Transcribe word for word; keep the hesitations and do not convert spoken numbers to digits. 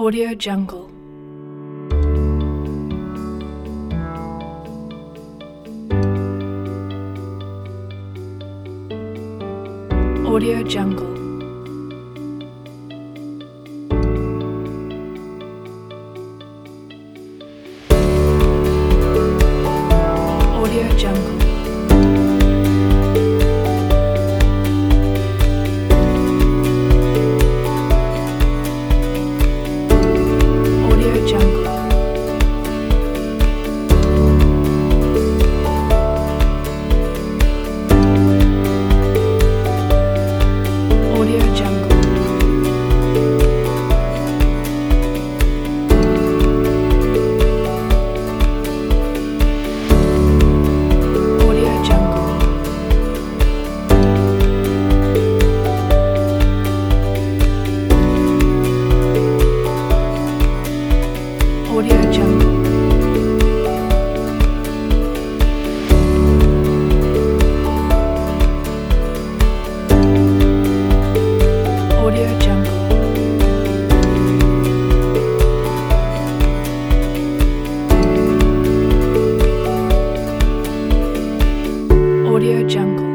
Audio Jungle. Audio Jungle. Audio Jungle. Audio Jungle. Audio Jungle. Audio Jungle. Audio Jungle. Audio Jungle. Audio Jungle.